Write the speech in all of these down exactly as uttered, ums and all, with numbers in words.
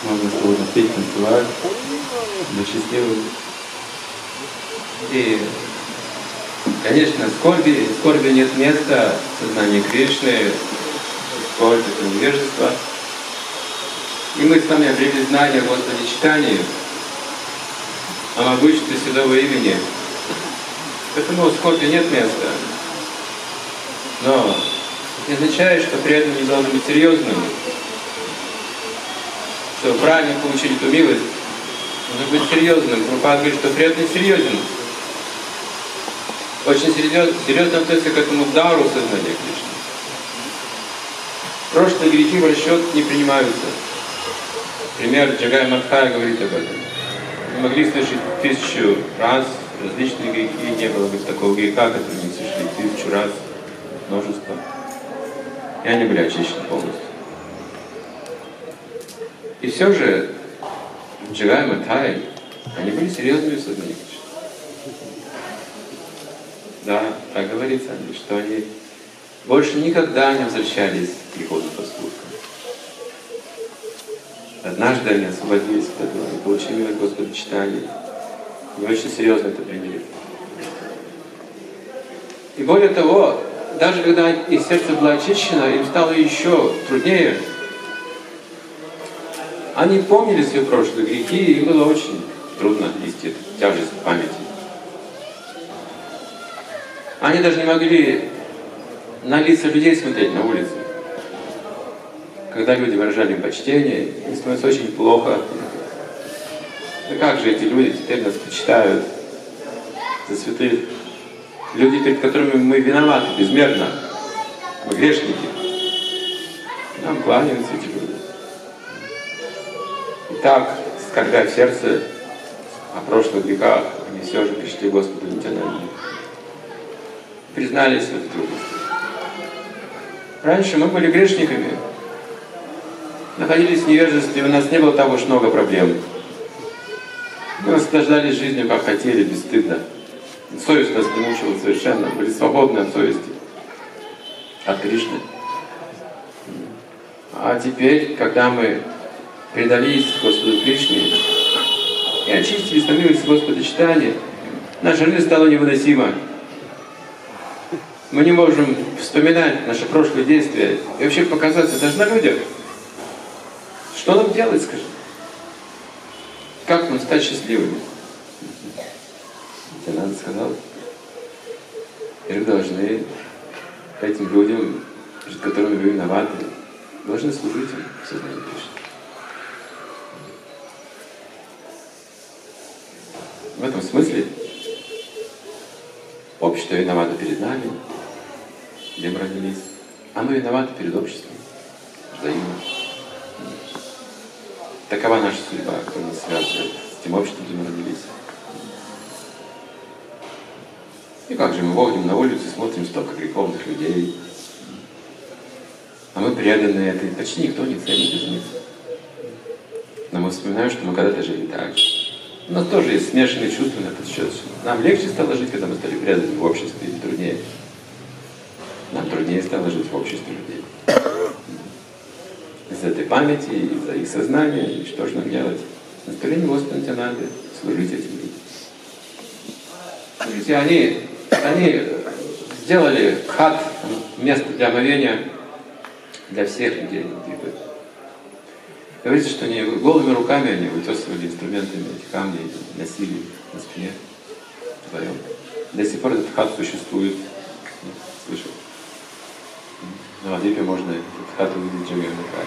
можно свободно петь, танцевать, быть счастливым. И, конечно, скорби, скорби нет места в сознании Кришны, скорбь — это невежество. И мы с вами обрели знание о Господе читании, о могуществе Святого имени. Поэтому у скорби нет места. Но это не означает, что при этом не должен быть серьезным. Чтобы правильно получить эту милость, нужно быть серьезным. Прабхупада говорит, что преданный серьезен. Очень серьезно, серьезно относится к этому дару сознания Кришны. Прошлые грехи в расчет не принимаются. Пример Джагай Мадхая говорит об этом. Мы могли слышать тысячу раз различные грехи, не было бы такого греха, который мы слышали тысячу раз, множество. И они были очищены полностью. И все же Джагай Мадхай, они были серьезными в сознании Кришны. Да, так говорится, что они больше никогда не возвращались к греховным поступкам. Однажды они освободились от этого, они получили милость Господа читания. И очень серьезно это приняли. И более того, даже когда их сердце было очищено, им стало еще труднее. Они помнили свои прошлые грехи, и им было очень трудно нести эту тяжесть памяти. Они даже не могли на лица людей смотреть на улице. Когда люди выражали им почтение, им становится очень плохо. Да как же эти люди теперь нас почитают за святых? Люди, перед которыми мы виноваты безмерно. Мы грешники. Нам кланяются эти люди. И так, скорбя в сердце о прошлых веках, они все же пришли к Господу Нитянанде. Признались в этой трудности. Раньше мы были грешниками. Находились в невежестве, у нас не было того уж много проблем. Мы наслаждались жизнью, как хотели, бесстыдно. Совесть нас не мучила совершенно, были свободны от совести, от Кришны. А теперь, когда мы предались Господу Кришне и очистились на милость Господа читания, наша жизнь стала невыносима. Мы не можем вспоминать наши прошлые действия и вообще показаться даже на людях. Что нам делать, скажи? Как нам стать счастливыми? Нитянанда сказал, вы должны этим людям, перед которыми вы виноваты, должны служить им в сознании Кришны. В этом смысле общество виновато перед нами, где мы родились. Оно виновато перед обществом, взаимно. Такова наша судьба, которая нас связывает с тем обществом, где мы родились. И как же мы выходим на улицу и смотрим столько греховных людей. А мы преданы этой, почти никто не ценит из них. Но мы вспоминаем, что мы когда-то жили так же. У нас тоже есть смешанные чувства на этот счет. Нам легче стало жить, когда мы стали преданными в обществе, или труднее. Нам труднее стало жить в обществе людей. Из этой памяти, из-за их сознания, и что же нам делать? Наставление Господа Нитянанды, служить этим людям. Видите, они, они сделали хат, место для омовения для всех людей. Говорится, что они голыми руками они вытесывали инструментами эти камни, носили на спине вдвоем. До сих пор этот хат существует. Слышал? На Мадипе можно этот хат увидеть Джагай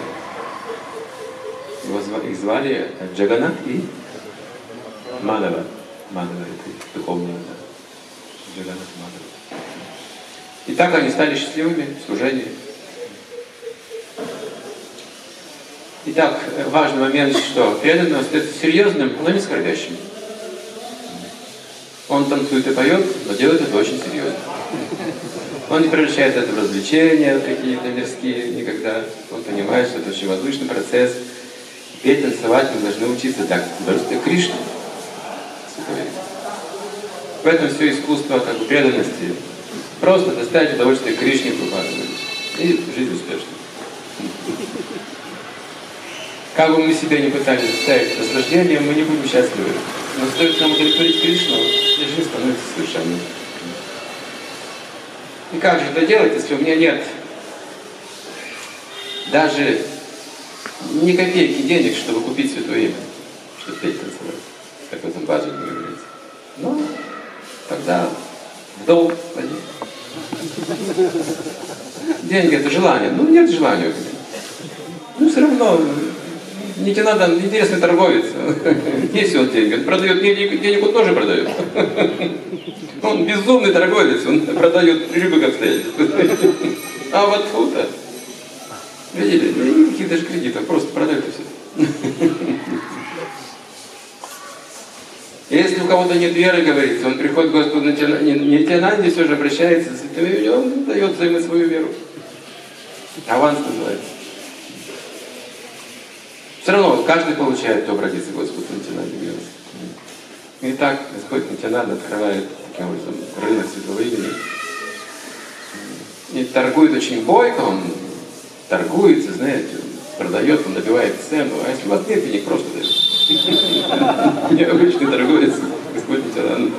Мадхая. Их звали Джаганат и Мадава. Мадава — это духовное имя. Джаганат и Мадава. И так они стали счастливыми в служении. Итак, важный момент, что преданный остается серьезным, но не скорбящим. Он танцует и поет, но делает это очень серьезно. Он не превращает это в развлечения какие-то мирские никогда. Он понимает, что это очень возвышенный процесс. Петь, танцевать мы должны учиться так, удовольствие Кришны. В этом все искусство как бы преданности. Просто доставить удовольствие Кришне, Прабхупада, и жизнь успешна. Как бы мы себя не пытались заставить наслаждением, мы не будем счастливы. Но стоит нам удовлетворить Кришну, и жизнь становится совершенной. И как же это делать, если у меня нет даже ни копейки денег, чтобы купить святое имя, чтобы петь, танцевать, как в этом баджане говорится? Ну, тогда в долг возьми. Деньги — это желание. Ну, нет желания у меня. Ну, все равно, не тебе надо, интересный торговец. Есть вот деньги. Он продает денег, денег он тоже продает. Он безумный торговец, он продает при любых обстоятельствах. А вот тут-то, видели, никаких даже кредитов, просто продают и все. Если у кого-то нет веры, говорится, он приходит к Господу Нитьянанде, все же обращается с святым именем, он дает взаймы свою веру. Аванс называется. Все равно каждый получает, кто обратится к Господу Нитьянанде. И так Господь Нитьянанда открывает таким образом рынок святого имени. И торгует очень бойко, он торгуется, знаете, продает, он добивает цену, а если у вас нет денег, просто дает. Необычный торговец, Господь Нитьянанда.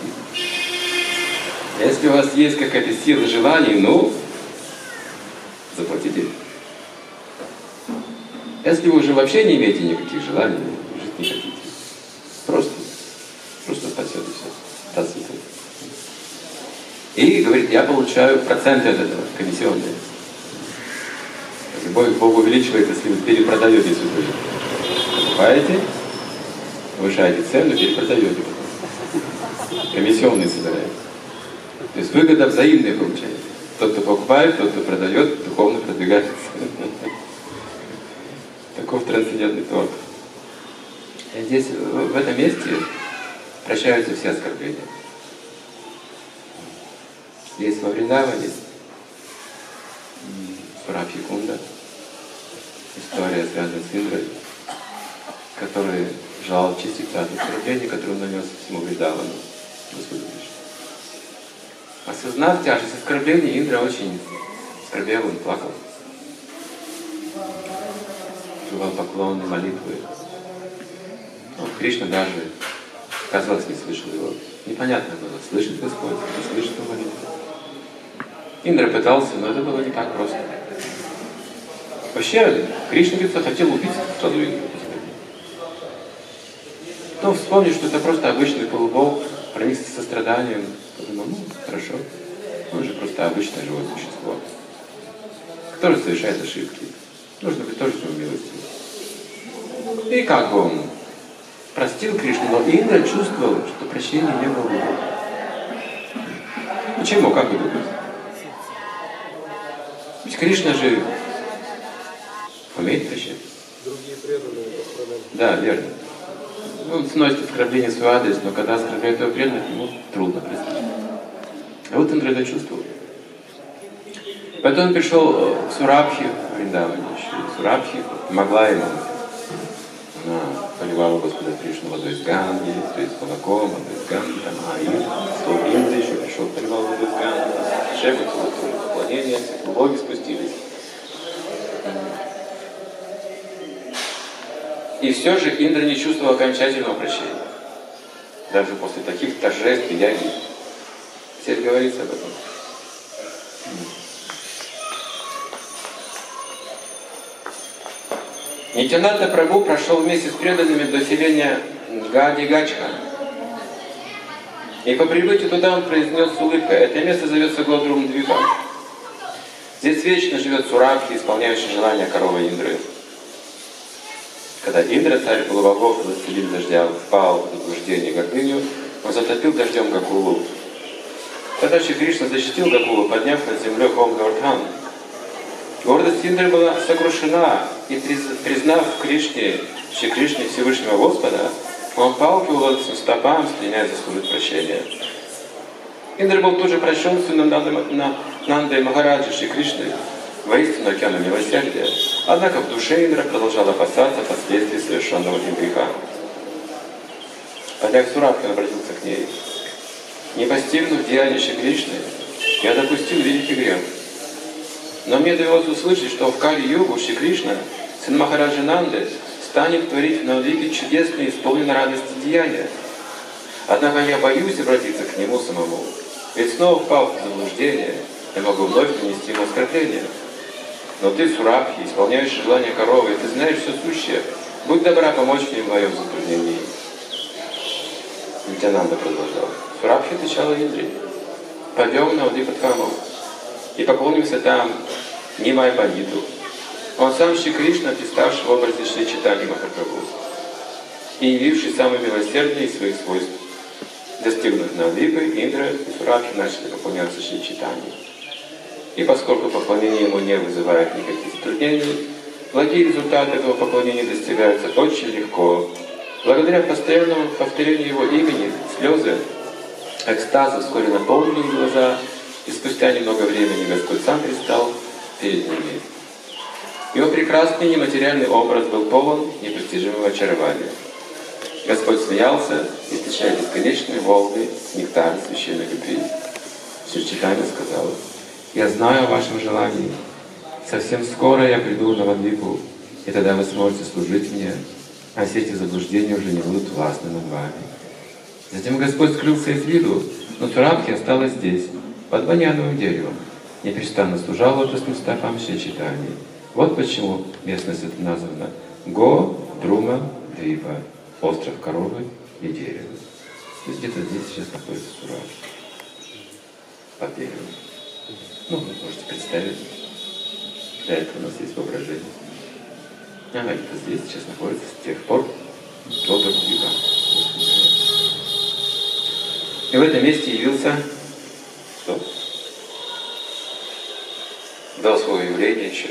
Если у вас есть какая-то сила желаний, ну, заплатите. Если вы уже вообще не имеете никаких желаний, жить не хотите, просто, просто спасет и все. Даст святой. И говорит, я получаю проценты от этого, комиссионные. Любовь к Богу увеличивает, если вы перепродаете святой. Покупаете, повышаете цену, перепродаете потом. Комиссионные собираете. То есть выгода взаимная получается. Тот, кто покупает, тот, кто продает, духовно продвигается. Таков трансцендентный торг. И здесь, в этом месте, прощаются все оскорбления. Здесь во Вриндаване Сурабхи Кунда, история, связанная с Индрой, который желал чистить от оскорблений, которые он нанес всему Вриндавану, Господу Кришне. Осознав тяжесть оскорблений, Индра очень скорбел, он плакал. Желал поклоны, молитвы. Ну, Кришна даже, казалось, не слышал его. Непонятно было, слышит Господь, не слышит его молитвы. Индра пытался, но это было не так просто. Вообще, Кришна, говорится, хотел убить саду Индру. Но вспомнил, что это просто обычный полубог, проникся состраданием. Подумал, ну, хорошо, он же просто обычное живое существо. Кто же совершает ошибки? Нужно быть тоже ему милостивым. И как бы он простил Кришну, но Индра чувствовал, что прощения не было. Почему? Как вы думаете? Ведь Кришна же умеет прощать. Другие преданные пострадали. Да, верно. Он сносит оскорбление в свой адрес, но когда оскорбляет его преданных, ему трудно простить. А вот Индра это чувствовал. Поэтому он пришел к Сурабхи в Вриндаване. Сурабхи помогла ему. Она поливала Господа Кришну водой из Ганги, то есть молоком, водой из Ганги, там, а Индра, Индра еще пришел, поливал водой из Ганги. Шефы, поклонения, боги спустились. И все же Индра не чувствовал окончательного прощения. Даже после таких торжеств и яги. Здесь говорится об этом. Нитьянанда Прабху прошел вместе с преданными до селения Гади-Гачха. И по прибытию туда он произнес с улыбкой: это место зовется Годрум-Двипа. Здесь вечно живет Сурабхи, исполняющий желания коровы Индры. Когда Индра, царь полубогов, властелин дождя, впал в заблуждение и гордыню, он затопил дождем Гакулу. Тогда Шри Кришна защитил Гакулу, подняв над землей Ом Гавардхан. Гордость Индры была сокрушена, и признав в Кришне, Шри Кришне Всевышнего Господа, он пал к его лотосным стопам, стремясь заслужить прощения. Индра был тут же прощен сыном Нандой Махараджи Шри Кришны, воистину океану милосердия, однако в душе Индра продолжал опасаться последствий совершенного им греха. Подняв Сурабхи, он обратился к ней: «Не постигнув деяния Шри Кришны, я допустил великий грех. Но мне довелось услышать, что в Кали-югу Шри Кришна, сын Махараджи Нанды, станет творить в Навадвипе чудесные, исполненные радости деяния. Однако я боюсь обратиться к нему самому, ведь снова впал в заблуждение, я могу вновь нанести ему оскорбление. Но ты, Сурабхи, исполняешь желание коровы, и ты знаешь все сущее. Будь добра помочь мне в моем затруднении. Нитянанда продолжал. Сурабхи отвечала Индре. Пойдем в Навадвипадхаму и поклонимся там Нимай Пандиту. Он сам Шри Кришна, представший в образе Шри Чайтаньи Махапрабху и явивший самый милосердный из своих свойств. Достигнув Навадвипы, Индра и Сурабхи начали поклоняться Шри Чайтаньи. И поскольку поклонение ему не вызывает никаких затруднений, благие результаты этого поклонения достигаются очень легко. Благодаря постоянному повторению его имени, слезы, экстаза вскоре наполнили глаза, и спустя немного времени Господь сам предстал перед ними. Его прекрасный нематериальный образ был полон непостижимого очарования. Господь смеялся, источая бесконечные волны нектара священной любви. Шри Чайтанья сказал: «Я знаю о вашем желании. Совсем скоро я приду в Навадвипу, и тогда вы сможете служить мне, а все эти заблуждения уже не будут властны над вами». Затем Господь скрылся из виду, но Сурабхи осталась здесь, под баньяновым деревом, непрестанно служа лотосным стопам Шри Чайтаньи. Вот почему местность эта названа Го Друма Двипа, остров коровы и дерева. То есть где-то здесь сейчас находится Сурабхи, под деревом. Ну, вы можете представить, для этого у нас есть воображение. А это здесь сейчас находится с тех пор до Бхагавад-гиты. И в этом месте явился, что? До своего явления еще.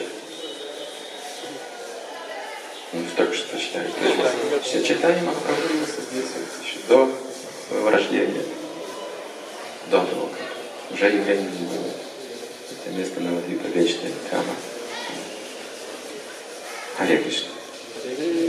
Ну, только что читали. Все читание Махапрабху явился здесь, еще до своего рождения. До того, как уже явление не было. Это место Навадвипа, вечное Дхама. Харе Кришна.